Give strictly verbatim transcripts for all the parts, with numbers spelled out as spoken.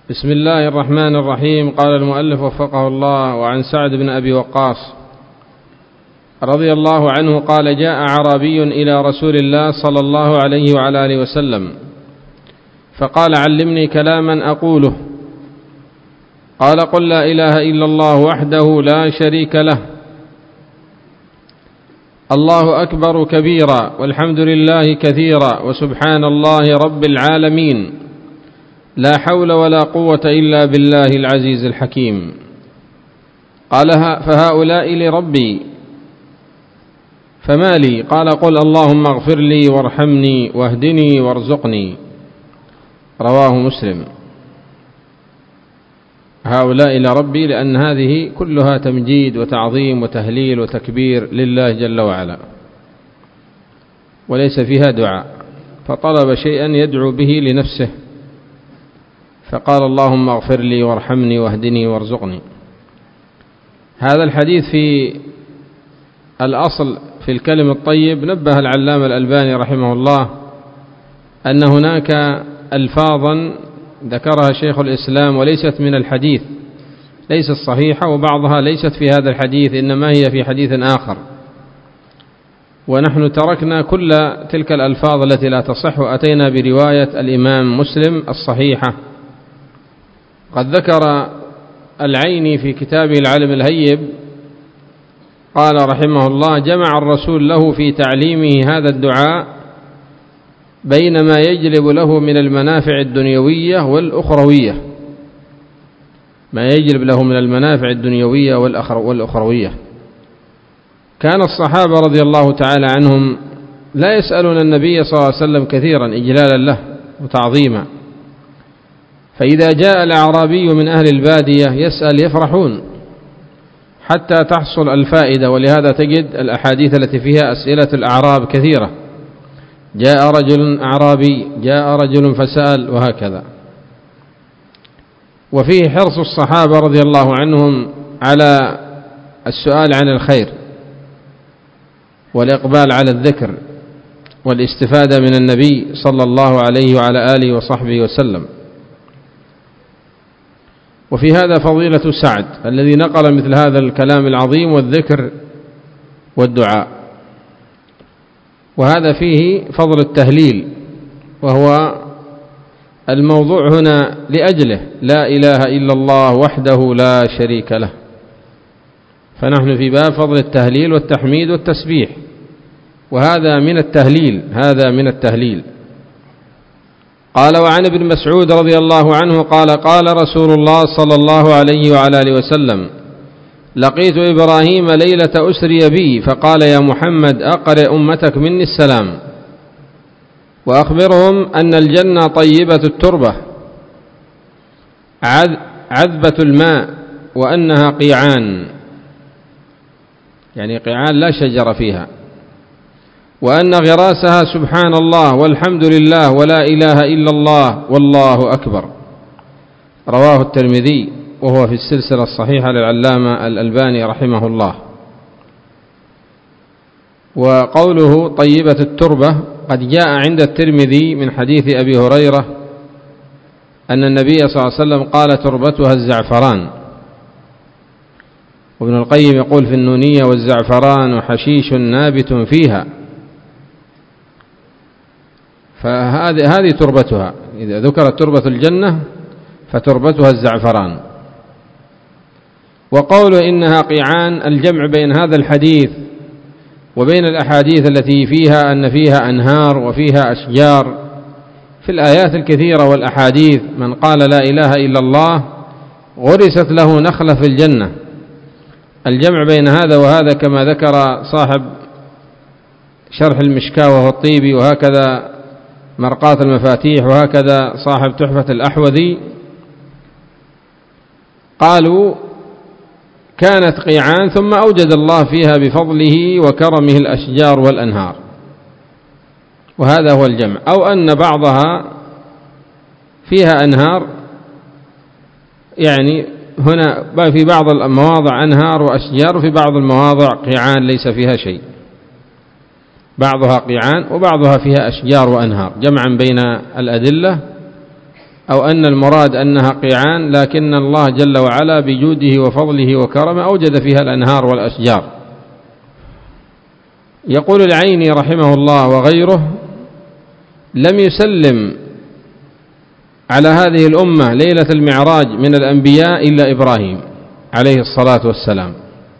بسم الله الرحمن الرحيم. قال المؤلف وفقه الله: وعن سعد بن أبي وقاص رضي الله عنه قال: جاء أعرابي إلى رسول الله صلى الله عليه وعلى آله وسلم فقال: علمني كلاما أقوله. قال: قل لا إله إلا الله وحده لا شريك له، الله أكبر كبيرا، والحمد لله كثيرا، وسبحان الله رب العالمين، لا حول ولا قوة إلا بالله العزيز الحكيم. قال: فهؤلاء لربي فما لي؟ قال: قل اللهم اغفر لي وارحمني واهدني وارزقني. رواه مسلم. هؤلاء لربي لأن هذه كلها تمجيد وتعظيم وتهليل وتكبير لله جل وعلا، وليس فيها دعاء، فطلب شيئا يدعو به لنفسه فقال: اللهم اغفر لي وارحمني واهدني وارزقني. هذا الحديث في الأصل في الكلم الطيب نبه العلامة الألباني رحمه الله أن هناك ألفاظا ذكرها شيخ الإسلام وليست من الحديث، ليست صحيحة، وبعضها ليست في هذا الحديث إنما هي في حديث آخر، ونحن تركنا كل تلك الألفاظ التي لا تصح وأتينا برواية الإمام مسلم الصحيحة. قد ذكر العيني في كتابه العلم الهيب قال رحمه الله: جمع الرسول له في تعليمه هذا الدعاء بين ما يجلب له من المنافع الدنيوية والأخروية، ما يجلب له من المنافع الدنيوية والأخروية. كان الصحابة رضي الله تعالى عنهم لا يسألون النبي صلى الله عليه وسلم كثيرا إجلالا له وتعظيما، فإذا جاء الأعرابي من أهل البادية يسأل يفرحون حتى تحصل الفائدة، ولهذا تجد الأحاديث التي فيها أسئلة الأعراب كثيرة: جاء رجل أعرابي، جاء رجل فسأل، وهكذا. وفيه حرص الصحابة رضي الله عنهم على السؤال عن الخير والإقبال على الذكر والاستفادة من النبي صلى الله عليه وعلى آله وصحبه وسلم. وفي هذا فضيلة سعد الذي نقل مثل هذا الكلام العظيم والذكر والدعاء، وهذا فيه فضل التهليل، وهو الموضوع هنا لأجله: لا إله إلا الله وحده لا شريك له. فنحن في باب فضل التهليل والتحميد والتسبيح، وهذا من التهليل، هذا من التهليل. قال: وعن ابن مسعود رضي الله عنه قال: قال رسول الله صلى الله عليه وعلى آله وسلم: لقيت إبراهيم ليلة أسري بي فقال: يا محمد أقرئ أمتك مني السلام، وأخبرهم أن الجنة طيبة التربة عذبة الماء، وأنها قيعان، يعني قيعان لا شجر فيها، وأن غراسها سبحان الله والحمد لله ولا إله إلا الله والله أكبر. رواه الترمذي، وهو في السلسلة الصحيحة للعلامة الألباني رحمه الله. وقوله طيبة التربة قد جاء عند الترمذي من حديث أبي هريرة أن النبي صلى الله عليه وسلم قال: تربتها الزعفران. وابن القيم يقول في النونية: والزعفران حشيش نابت فيها. فهذه هذه تربتها، إذا ذكرت تربة الجنة فتربتها الزعفران. وقول إنها قيعان الجمع بين هذا الحديث وبين الأحاديث التي فيها أن فيها أنهار وفيها أشجار في الآيات الكثيرة والأحاديث: من قال لا إله إلا الله غرست له نخلة في الجنة. الجمع بين هذا وهذا كما ذكر صاحب شرح المشكاة وهو الطيبي، وهكذا مرقاة المفاتيح، وهكذا صاحب تحفة الأحوذي، قالوا كانت قيعان ثم أوجد الله فيها بفضله وكرمه الأشجار والأنهار، وهذا هو الجمع. أو أن بعضها فيها أنهار، يعني هنا في بعض المواضع أنهار وأشجار، وفي بعض المواضع قيعان ليس فيها شيء، بعضها قيعان وبعضها فيها أشجار وأنهار، جمعا بين الأدلة أو أن المراد أنها قيعان، لكن الله جل وعلا بجوده وفضله وكرمه أوجد فيها الأنهار والأشجار. يقول العيني رحمه الله وغيره: لم يسلم على هذه الأمة ليلة المعراج من الأنبياء إلا إبراهيم عليه الصلاة والسلام: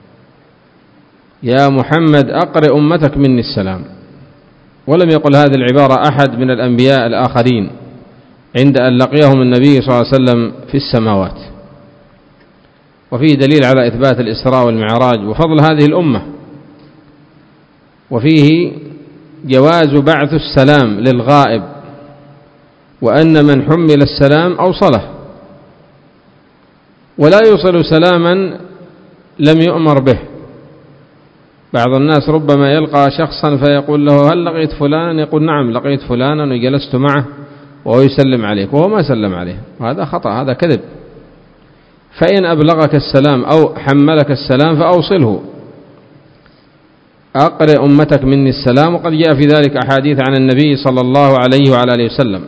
يا محمد أقرئ أمتك مني السلام. ولم يقل هذه العبارة أحد من الأنبياء الآخرين عند أن لقيهم النبي صلى الله عليه وسلم في السماوات. وفيه دليل على إثبات الإسراء والمعراج وفضل هذه الأمة، وفيه جواز بعث السلام للغائب، وأن من حمل السلام أوصله، ولا يوصل سلاما لم يؤمر به. بعض الناس ربما يلقى شخصا فيقول له: هل لقيت فلانا؟ يقول: نعم لقيت فلانا وجلست معه وهو يسلم عليك، وهو ما سلم عليه. وهذا خطأ، هذا كذب. فإن أبلغك السلام أو حملك السلام فأوصله: أقرئ أمتك مني السلام. وقد جاء في ذلك أحاديث عن النبي صلى الله عليه وعلى آله وسلم.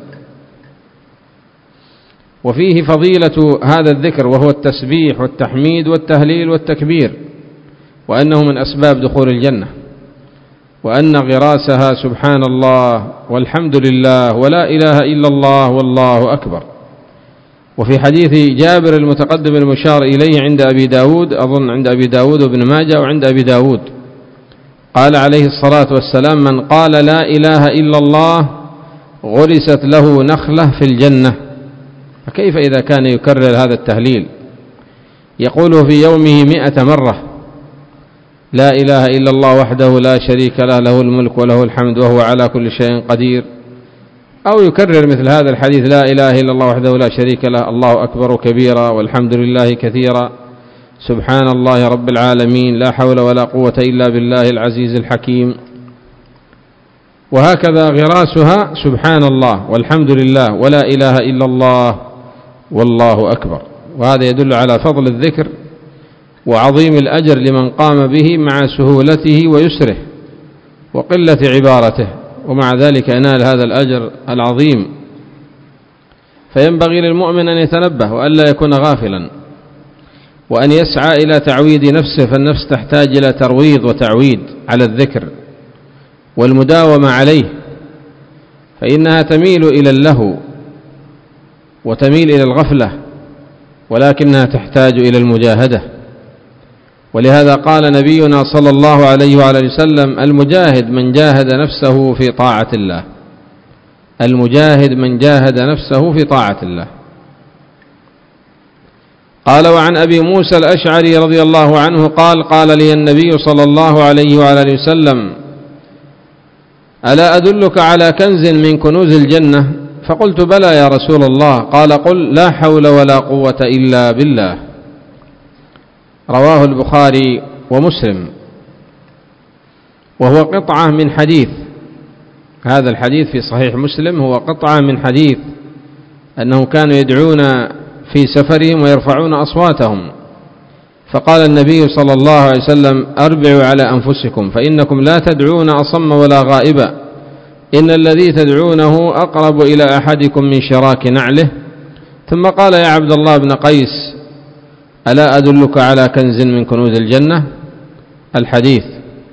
وفيه فضيلة هذا الذكر، وهو التسبيح والتحميد والتهليل والتكبير، وأنه من أسباب دخول الجنة، وأن غراسها سبحان الله والحمد لله ولا إله إلا الله والله أكبر. وفي حديث جابر المتقدم المشار إليه عند أبي داود، أظن عند أبي داود وابن ماجه وعند أبي داود، قال عليه الصلاة والسلام: من قال لا إله إلا الله غرست له نخلة في الجنة. فكيف إذا كان يكرر هذا التهليل يقوله في يومه مئة مرة: لا إله إلا الله وحده لا شريك له، له الملك وله الحمد وهو على كل شيء قدير، أو يكرر مثل هذا الحديث: لا إله إلا الله وحده لا شريك له، الله أكبر كبيرا والحمد لله كثيرا، سبحان الله رب العالمين، لا حول ولا قوة إلا بالله العزيز الحكيم. وهكذا غراسها سبحان الله والحمد لله ولا إله إلا الله والله أكبر. وهذا يدل على فضل الذكر وعظيم الأجر لمن قام به مع سهولته ويسره وقلة عبارته، ومع ذلك ينال هذا الأجر العظيم. فينبغي للمؤمن أن يتنبه وألا يكون غافلا، وأن يسعى إلى تعويد نفسه، فالنفس تحتاج إلى ترويض وتعويد على الذكر والمداومة عليه، فإنها تميل إلى اللهو وتميل إلى الغفلة، ولكنها تحتاج إلى المجاهدة. ولهذا قال نبينا صلى الله عليه وعلى وسلم: المجاهد من جاهد نفسه في طاعة الله. المجاهد من جاهد نفسه في طاعة الله. قال: وعن أبي موسى الأشعري رضي الله عنه قال: قال لي النبي صلى الله عليه وعلى وسلم: ألا أدلك على كنز من كنوز الجنة؟ فقلت: بلى يا رسول الله. قال: قل: لا حول ولا قوة إلا بالله. رواه البخاري ومسلم. وهو قطعة من حديث، هذا الحديث في صحيح مسلم هو قطعة من حديث أنهم كانوا يدعون في سفرهم ويرفعون أصواتهم، فقال النبي صلى الله عليه وسلم: أربعوا على أنفسكم فإنكم لا تدعون أصم ولا غائبا، إن الذي تدعونه أقرب إلى أحدكم من شراك نعله. ثم قال: يا عبد الله بن قيس، ألا أدلك على كنز من كنوز الجنة؟ الحديث.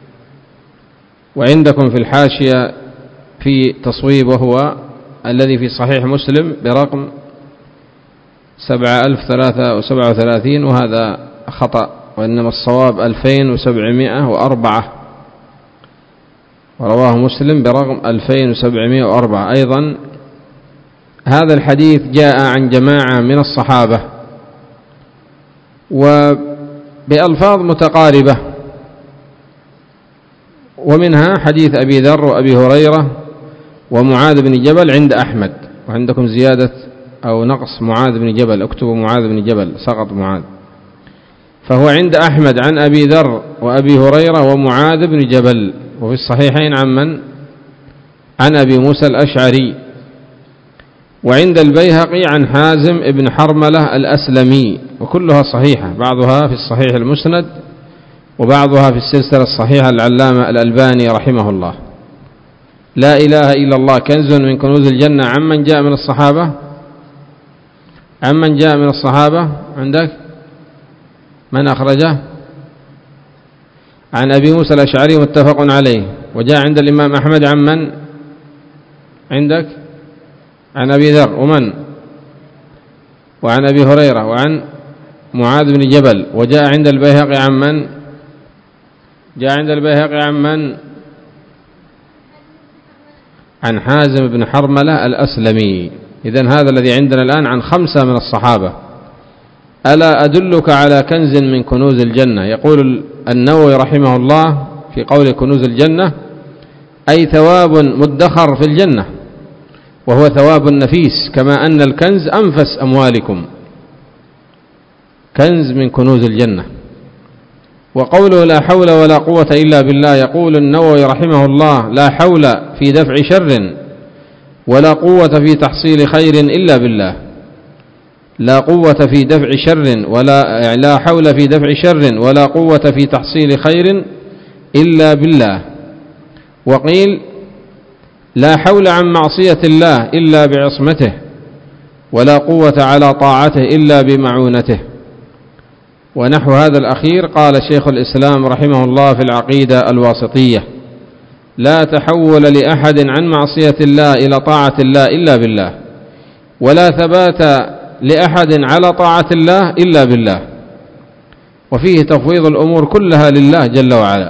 وعندكم في الحاشية في تصويب، وهو الذي في صحيح مسلم برقم سبعة آلاف ثلاثة وسبعة وثلاثين، وهذا خطأ، وإنما الصواب ألفين وسبعمائة وأربعة، ورواه مسلم برقم ألفين وسبعمائة وأربعة أيضا. هذا الحديث جاء عن جماعة من الصحابة وبألفاظ متقاربة، ومنها حديث أبي ذر وأبي هريرة ومعاذ بن جبل عند أحمد. وعندكم زيادة أو نقص معاذ بن جبل، اكتبوا معاذ بن جبل، سقط معاذ. فهو عند أحمد عن أبي ذر وأبي هريرة ومعاذ بن جبل. وفي الصحيحين عن من؟ عن أبي موسى الأشعري. وعند البيهقي عن حازم ابن حرملة الأسلمي. وكلها صحيحة، بعضها في الصحيح المسند وبعضها في السلسلة الصحيحة العلامة الألباني رحمه الله. لا إله إلا الله كنز من كنوز الجنة عمن جاء من الصحابة؟ عمن جاء من الصحابة عندك؟ من أخرجه؟ عن أبي موسى الأشعري متفق عليه. وجاء عند الإمام أحمد عن من عندك؟ عن أبي ذر ومن؟ وعن أبي هريرة وعن معاذ بن جبل. وجاء عند البيهقي عن من؟ جاء عند البيهقي عن من؟ عن حازم بن حرملة الأسلمي. إذن هذا الذي عندنا الآن عن خمسة من الصحابة. ألا أدلك على كنز من كنوز الجنة؟ يقول النووي رحمه الله في قول كنوز الجنة أي ثواب مدخر في الجنة، وهو ثواب نفيس، كما أن الكنز أنفس أموالكم، كنز من كنوز الجنة. وقوله لا حول ولا قوة إلا بالله، يقول النووي رحمه الله لا حول في دفع شر ولا قوة في تحصيل خير إلا بالله. لا قوة في دفع شر ولا لا حول في دفع شر ولا قوة في تحصيل خير إلا بالله. وقيل لا حول عن معصية الله إلا بعصمته، ولا قوة على طاعته إلا بمعونته. ونحو هذا الأخير قال شيخ الإسلام رحمه الله في العقيدة الواسطية لا تحول لأحد عن معصية الله إلى طاعة الله إلا بالله، ولا ثبات لأحد على طاعة الله إلا بالله. وفيه تفويض الأمور كلها لله جل وعلا.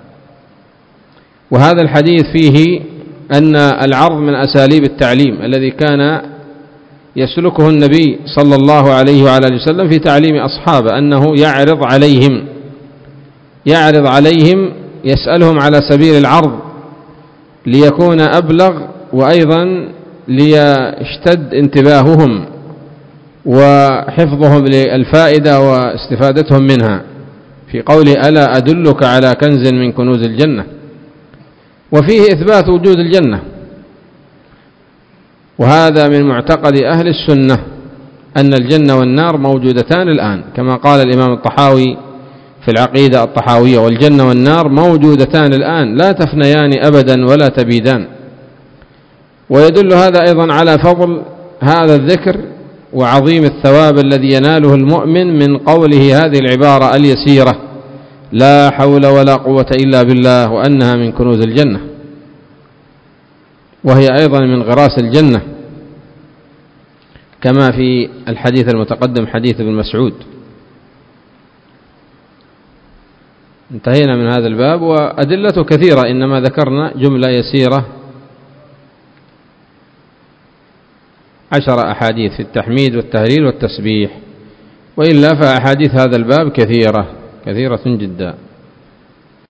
وهذا الحديث فيه أن العرض من أساليب التعليم الذي كان يسلكه النبي صلى الله عليه وعلى آله وسلم في تعليم أصحابه، أنه يعرض عليهم يعرض عليهم يسألهم على سبيل العرض ليكون أبلغ، وأيضا ليشتد انتباههم وحفظهم للفائدة واستفادتهم منها، في قوله ألا أدلك على كنز من كنوز الجنة. وفيه إثبات وجود الجنة، وهذا من معتقد أهل السنة أن الجنة والنار موجودتان الآن، كما قال الإمام الطحاوي في العقيدة الطحاوية والجنة والنار موجودتان الآن لا تفنيان أبدا ولا تبيدان. ويدل هذا أيضا على فضل هذا الذكر وعظيم الثواب الذي يناله المؤمن من قوله هذه العبارة اليسيرة لا حول ولا قوة إلا بالله، وأنها من كنوز الجنة، وهي أيضا من غراس الجنة، كما في الحديث المتقدم حديث ابن مسعود. انتهينا من هذا الباب، وأدلته كثيرة، إنما ذكرنا جملة يسيرة عشر أحاديث في التحميد والتهليل والتسبيح، وإلا فأحاديث هذا الباب كثيرة كثيرة جدا.